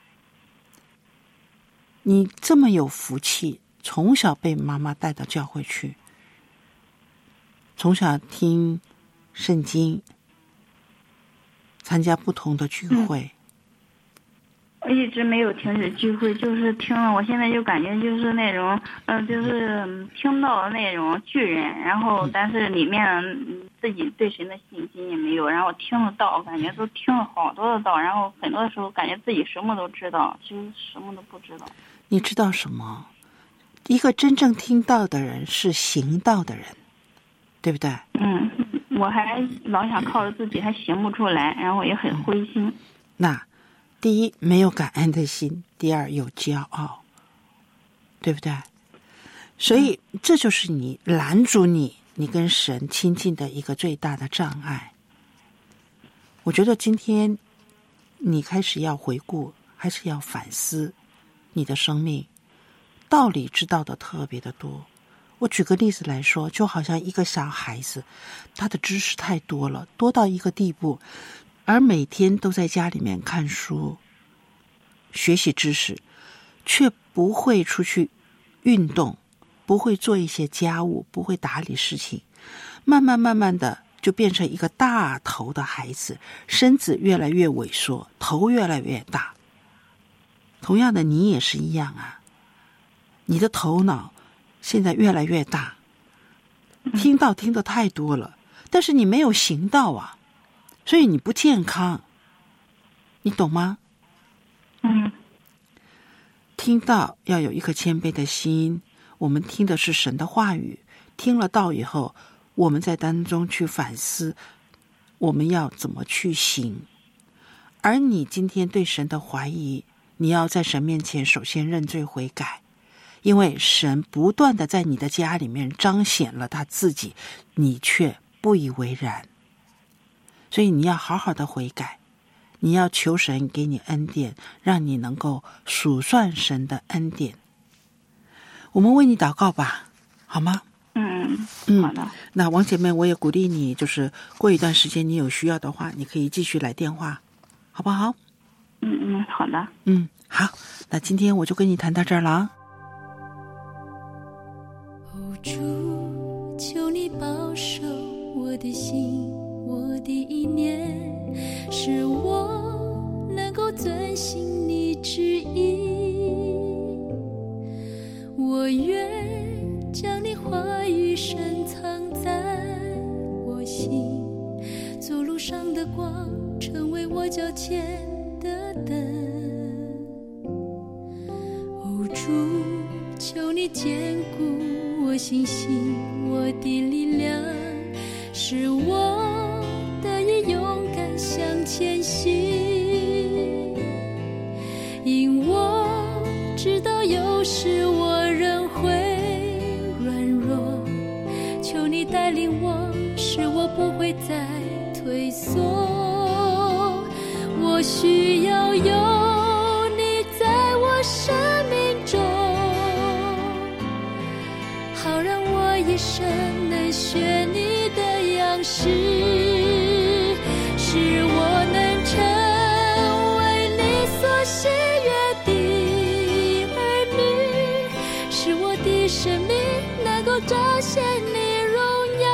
你这么有福气，从小被妈妈带到教会去，从小听圣经，参加不同的聚会。 我一直没有停止聚会，就是听了，我现在就感觉就是那种，嗯、呃，就是听到的那种巨人，然后但是里面自己对神的信心也没有，然后听了道，感觉都听了好多的道，然后很多的时候感觉自己什么都知道，其实什么都不知道。 你知道什么？一个真正听到的人是行道的人，对不对？ 嗯，我还老想靠着自己，还行不出来，然后也很灰心。 那第一，没有感恩的心；第二，有骄傲，对不对？所以这就是你拦阻你你跟神亲近的一个最大的障碍。我觉得今天你开始要回顾，还是要反思你的生命，道理知道的特别的多， 我举个例子来说，就好像一个小孩子，他的知识太多了，多到一个地步，而每天都在家里面看书学习知识，却不会出去运动，不会做一些家务，不会打理事情，慢慢慢慢的就变成一个大头的孩子，身子越来越萎缩，头越来越大。同样的，你也是一样啊，你的头脑现在越来越大，听到听得太多了，但是你没有行道啊，所以你不健康，你懂吗？ 嗯， 听到要有一颗谦卑的心，我们听的是神的话语，听了道以后，我们在当中去反思我们要怎么去行。而你今天对神的怀疑，你要在神面前首先认罪悔改，因为神不断的在你的家里面彰显了他自己，你却不以为然。所以你要好好的悔改，你要求神给你恩典，让你能够数算神的恩典。我们为你祷告吧，好吗？ 嗯嗯， 好的。 那王姐妹，我也鼓励你，就是过一段时间你有需要的话，你可以继续来电话，好不好？ 嗯嗯，好的。 嗯，好，那今天我就跟你谈到这儿了啊。 哦，主，求你保守我的心，我的意念，使我能够遵行你旨意。我愿将你话语深藏在我心，走路上的光，成为我脚前的灯。哦，主，求你坚固我信心，我的力量，使我得以勇敢向前行。因我知道有时我仍会软弱，求你带领我，使我不会再退缩。我需要有你在我生命中，好让我一生能学你的样式，使我能成为你所喜悦的儿女，使我的生命能够彰显你荣耀。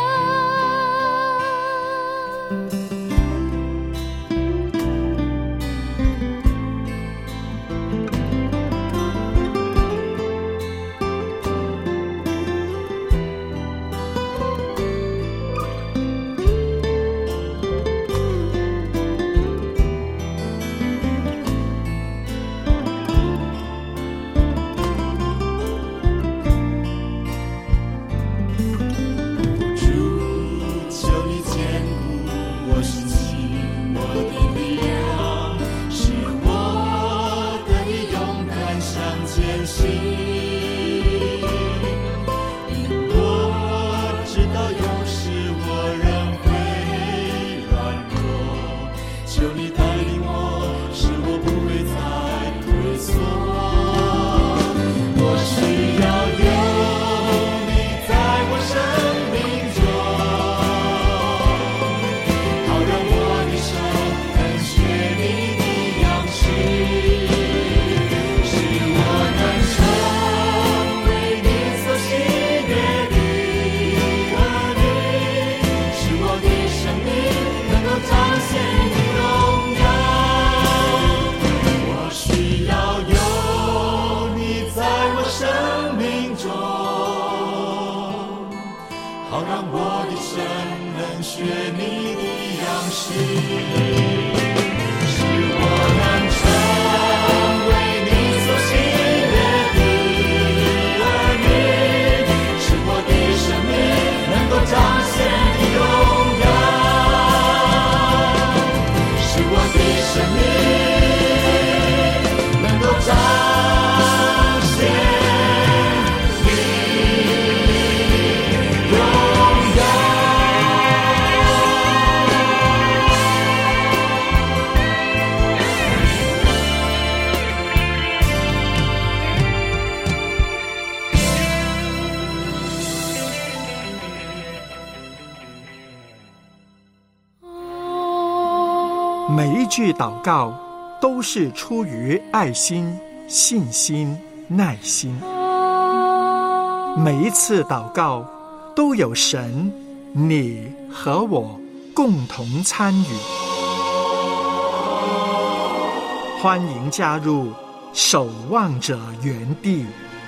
句祷告都是出于爱心、信心、耐心。每一次祷告都有神、你和我共同参与。欢迎加入守望者园地。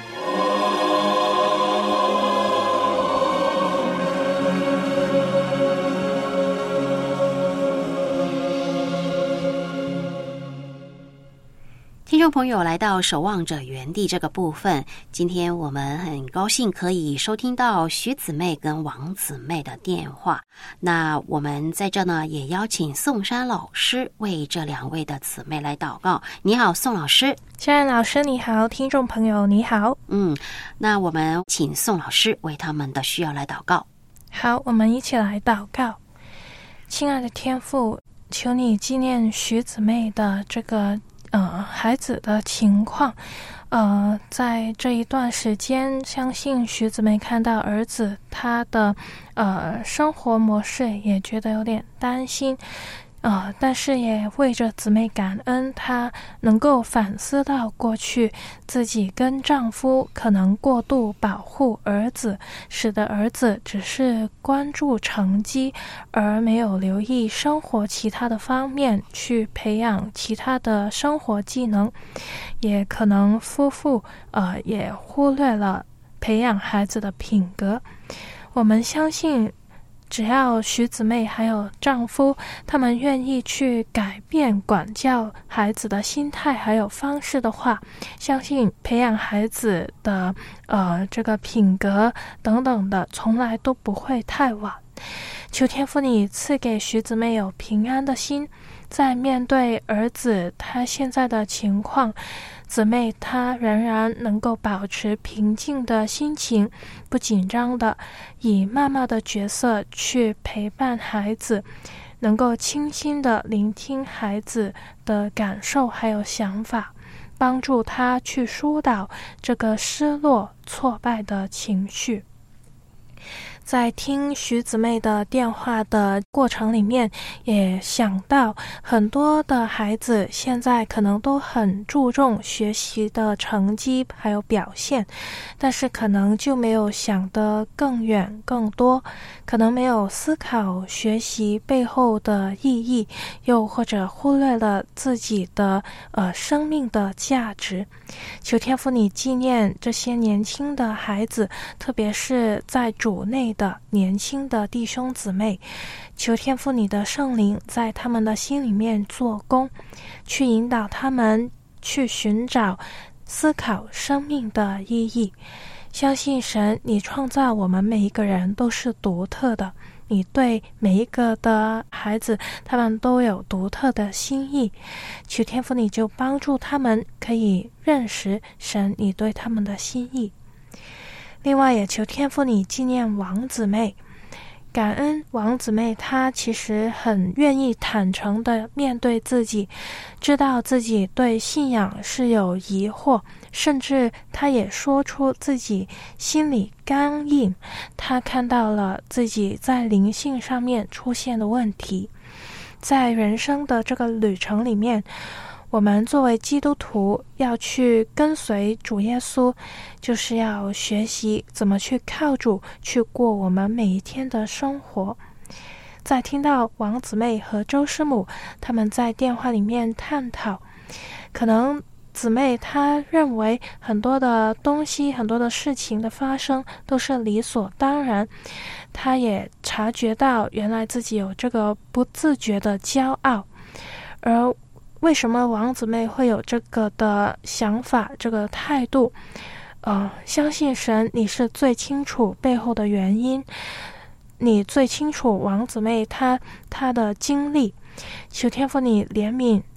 听众朋友，来到守望者园地这个部分，今天我们很高兴可以收听到徐姊妹跟王姊妹的电话。那我们在这呢，也邀请宋珊老师为这两位的姊妹来祷告。你好，宋老师。 夏安老师你好，听众朋友你好。 嗯，那我们请宋老师为他们的需要来祷告。 好，我们一起来祷告。亲爱的天父，求你纪念徐姊妹的这个呃，孩子的情况，呃，在这一段时间，相信徐姊妹看到儿子他的呃生活模式，也觉得有点担心，呃，但是也为着姊妹感恩，她能够反思到过去自己跟丈夫可能过度保护儿子，使得儿子只是关注成绩，而没有留意生活其他的方面，去培养其他的生活技能，也可能夫妇呃也忽略了培养孩子的品格。我们相信只要徐姊妹还有丈夫他们愿意去改变管教孩子的心态还有方式的话，相信培养孩子的呃这个品格等等的从来都不会太晚。求天父你赐给徐姊妹有平安的心，在面对儿子他现在的情况，姊妹她仍然能够保持平静的心情，不紧张的以妈妈的角色去陪伴孩子，能够倾心的聆听孩子的感受还有想法，帮助他去疏导这个失落挫败的情绪。在听徐姊妹的电话的过程里面，也想到很多的孩子现在可能都很注重学习的成绩还有表现，但是可能就没有想得更远更多，可能没有思考学习背后的意义，又或者忽略了自己的呃生命的价值。求天父你纪念这些年轻的孩子，特别是在主内的年轻的弟兄姊妹，求天父你的圣灵在他们的心里面做工，去引导他们去寻找思考生命的意义。相信神你创造我们每一个人都是独特的，你对每一个的孩子他们都有独特的心意，求天父你就帮助他们可以认识神你对他们的心意。另外也求天父你纪念王姊妹，感恩王姊妹她其实很愿意坦诚的面对自己，知道自己对信仰是有疑惑，甚至她也说出自己心里刚硬，她看到了自己在灵性上面出现的问题。在人生的这个旅程里面，我们作为基督徒要去跟随主耶稣，就是要学习怎么去靠主去过我们每一天的生活。在听到王姊妹和周师母他们在电话里面探讨，可能姊妹她认为很多的东西很多的事情的发生都是理所当然，她也察觉到原来自己有这个不自觉的骄傲。而为什么王姊妹会有这个的想法这个态度，呃，相信神你是最清楚背后的原因，你最清楚王姊妹她她的经历，求天父你怜悯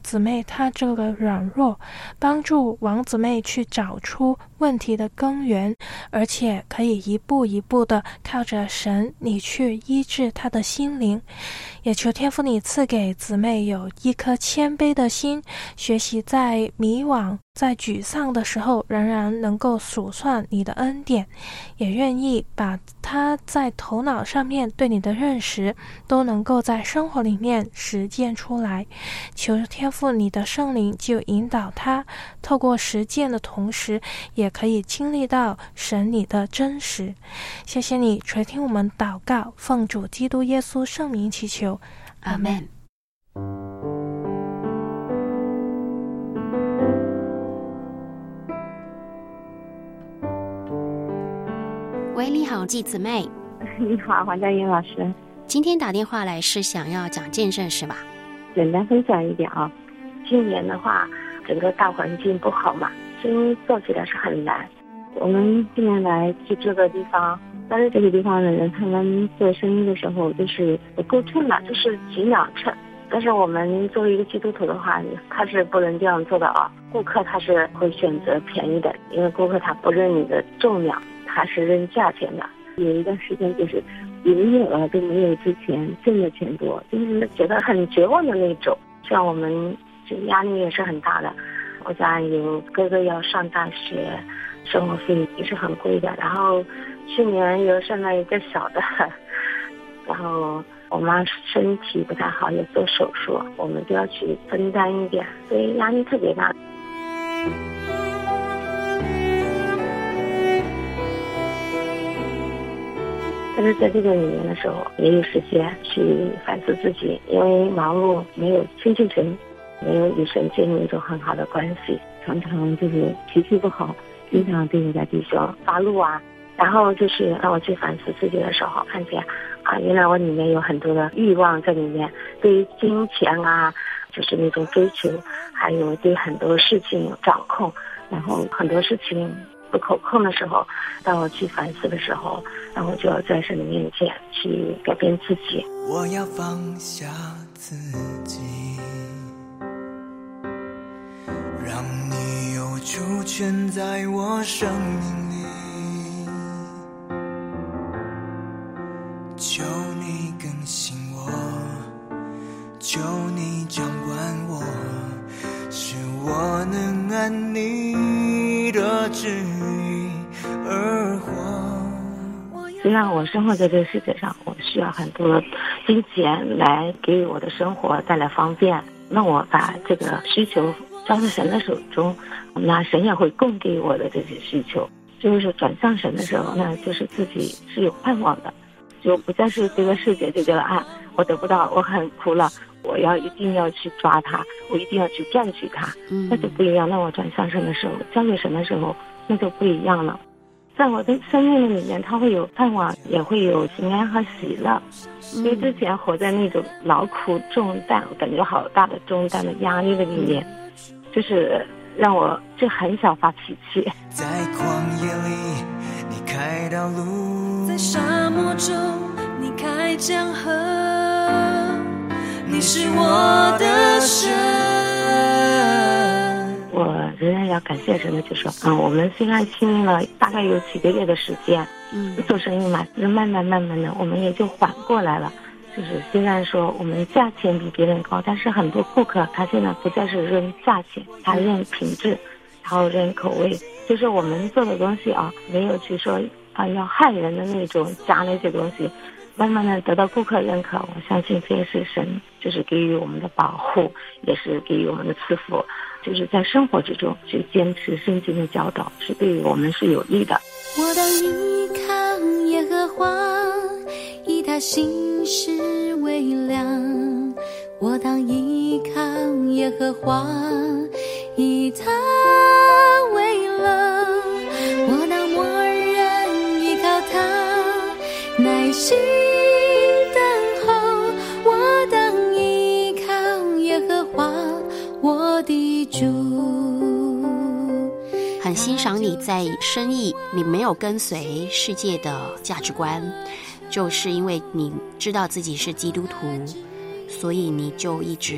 姊妹她这个软弱，帮助王姊妹去找出问题的根源，而且可以一步一步的靠着神你去医治她的心灵。也求天父你赐给姊妹有一颗谦卑的心，学习在迷惘在沮丧的时候仍然能够数算你的恩典，也愿意把她在头脑上面对你的认识都能够在生活里面实践出来。求天父你的圣灵就引导她，透过实践的同时也可以经历到神你的真实。谢谢你垂听我们祷告，奉主基督耶稣圣名祈求，阿们。 喂，你好，季姊妹。 你好，黄佳莹老师。 今天打电话来是想要讲见证是吧？ 简单分享一点啊。今年的话，整个大环境不好嘛，生意做起来是很难。我们今年来去这个地方，但是这个地方的人他们做生意的时候就是不够称的，就是几两称。但是我们作为一个基督徒的话，他是不能这样做的啊。顾客他是会选择便宜的，因为顾客他不认你的重量，他是认价钱的。有一段时间就是营业额都没有之前挣的钱多，就是觉得很绝望的那种。像我们这压力也是很大的，我家有哥哥要上大学，生活费也是很贵的。然后去年又生了一个小的，然后我妈身体不太好，也做手术，我们都要去分担一点，所以压力特别大。但是在这个里面的时候，也有时间去反思自己，因为忙碌没有亲近神，没有与神建立一种很好的关系，常常就是脾气不好，经常对人家弟兄发怒啊。然后就是让我去反思自己的时候，看见啊，原来我里面有很多的欲望在里面，对于金钱啊，就是那种追求，还有对很多事情掌控，然后很多事情不可控的时候，当我去反思的时候，然后就要在神的面前去改变自己。 我要放下自己，让你有主权在我生命里，求你更新我，求你掌管我，使我能按你的旨意而活。 虽然我生活在这个世界上，我需要很多金钱来给我的生活带来方便，那我把这个需求交在神的手中，那神也会供给我的这些需求。就是转向神的时候，那就是自己是有盼望的，就不再是这个世界就觉得啊，我得不到，我很苦了，我要一定要去抓它，我一定要去占据它，那就不一样。那我转向神的时候，交给神的时候，那就不一样了。在我的生命里面，它会有盼望，也会有平安和喜乐。因为之前活在那种劳苦重担，我感觉好大的重担的压力的里面，就是让我就很想发脾气。 在旷野里你开道路， 在沙漠中你开江河，你是我的神。 我仍然要感谢神的，就说嗯，我们虽然经历了大概有几个月的时间，嗯，做生意嘛，就是慢慢慢慢的我们也就缓过来了。就是虽然说我们价钱比别人高，但是很多顾客他现在不再是认价钱，他认品质，然后认口味。就是我们做的东西啊，没有去说啊要害人的那种加那些东西，慢慢的得到顾客认可。我相信这也是神就是给予我们的保护，也是给予我们的赐福。就是在生活之中去坚持圣经的教导，是对于我们是有益的。 我当依靠耶和华，以他心事为粮。我当依靠耶和华，以他为乐。我当默认依靠他，耐心等候。我当依靠耶和华，我的主。 很欣赏你在生意，你没有跟随世界的价值观，就是因为你知道自己是基督徒，所以你就一直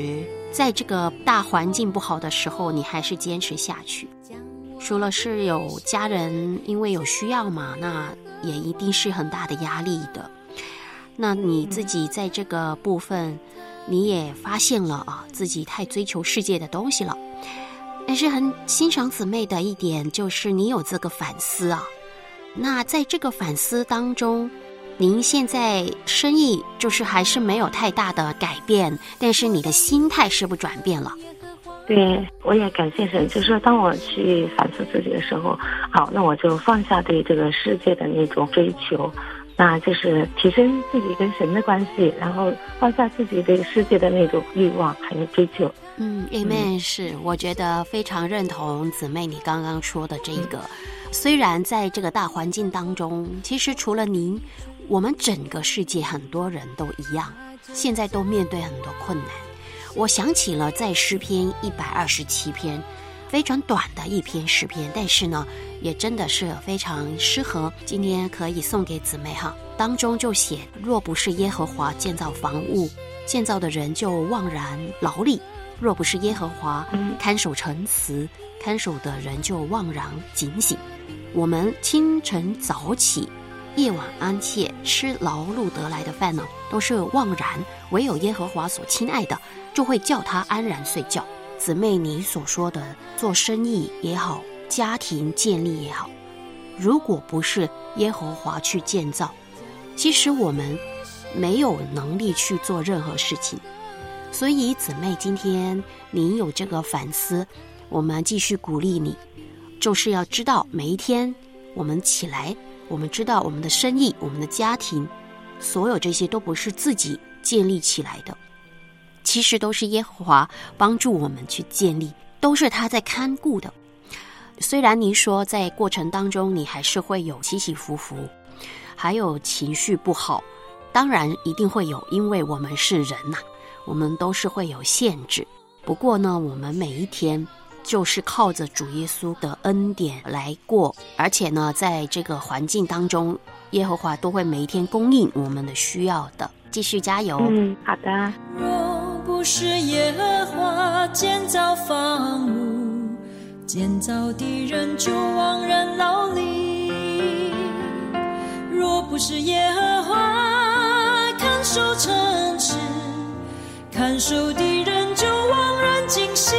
在这个大环境不好的时候，你还是坚持下去。除了是有家人因为有需要嘛，那也一定是很大的压力的。那你自己在这个部分，你也发现了啊，自己太追求世界的东西了。但是很欣赏姊妹的一点就是你有这个反思啊。那在这个反思当中，您现在生意就是还是没有太大的改变，但是你的心态是不是转变了？ 对，我也感谢神，就是当我去反思自己的时候，好，那我就放下对这个世界的那种追求，那就是提升自己跟神的关系，然后放下自己对世界的那种欲望还有追求。 嗯 Amen， 是，我觉得非常认同姊妹你刚刚说的这个、嗯、虽然在这个大环境当中，其实除了您，我们整个世界很多人都一样，现在都面对很多困难。我想起了在诗篇一百二十七篇，非常短的一篇诗篇，但是呢也真的是非常适合今天可以送给姊妹哈。当中就写，若不是耶和华建造房屋，建造的人就妄然劳力，若不是耶和华看守城池，看守的人就妄然警醒。我们清晨早起，夜晚安歇，吃劳碌得来的饭呢，都是妄然，唯有耶和华所亲爱的，就会叫他安然睡觉。姊妹，你所说的做生意也好，家庭建立也好，如果不是耶和华去建造，其实我们没有能力去做任何事情。所以姊妹，今天你有这个反思，我们继续鼓励你，就是要知道每一天我们起来，我们知道我们的生意，我们的家庭，所有这些都不是自己建立起来的，其实都是耶和华帮助我们去建立，都是他在看顾的。虽然您说在过程当中你还是会有起起伏伏，还有情绪不好，当然一定会有，因为我们是人呐、啊，我们都是会有限制。不过呢，我们每一天就是靠着主耶稣的恩典来过，而且呢，在这个环境当中，耶和华都会每一天供应我们的需要的。继续加油。 嗯，好的。 若不是耶和华建造房屋，建造的人就枉然劳力；若不是耶和华看守城池，看守的人就枉然警醒。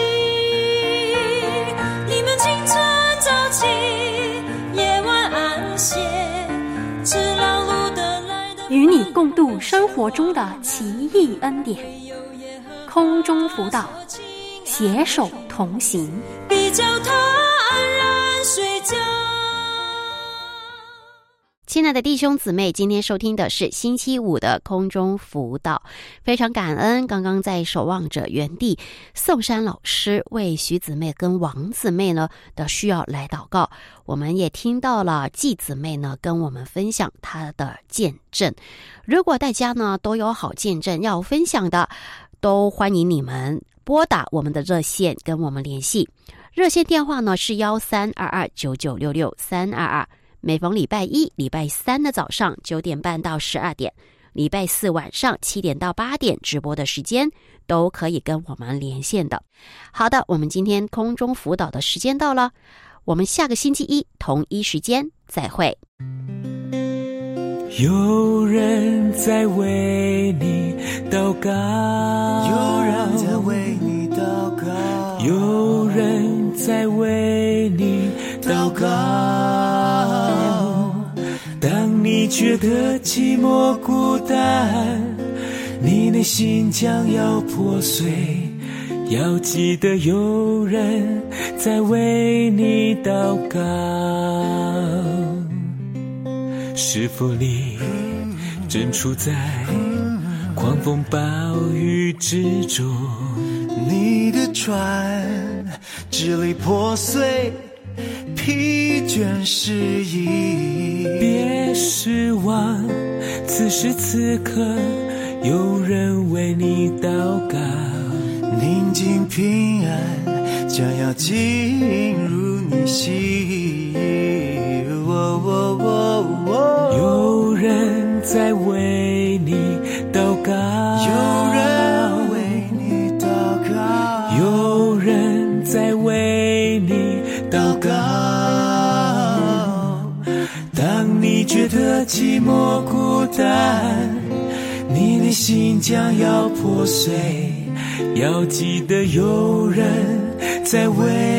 你们清晨早起，夜晚安歇，吃劳碌得来的， 与你共度生活中的奇异恩典，空中辅导，携手同行， 比较他安然睡觉。 亲爱的弟兄姊妹，今天收听的是星期五的空中辅导，非常感恩刚刚在守望者园地宋山老师为徐姊妹跟王姊妹呢的需要来祷告，我们也听到了季姊妹呢跟我们分享她的见证。如果大家呢都有好见证要分享的，都欢迎你们拨打我们的热线跟我们联系，热线电话呢是一三二二九九六六三二二，每逢礼拜一、礼拜三的早上九点半到十二点，礼拜四晚上七点到八点直播的时间都可以跟我们连线的。好的，我们今天空中辅导的时间到了，我们下个星期一同一时间再会。 有人在为你祷告，有人在为你祷告，有人在为你祷告。当你觉得寂寞孤单，你内心将要破碎，要记得有人在为你祷告。是否你正处在狂风暴雨之中？你的船支离破碎，疲倦失意，别失望，此时此刻有人为你祷告。宁静平安将要进入你心，哦哦哦哦，有人在为你祷告，有人为你祷告。 为你祷告。当你觉得寂寞孤单，你的心将要破碎，要记得有人在为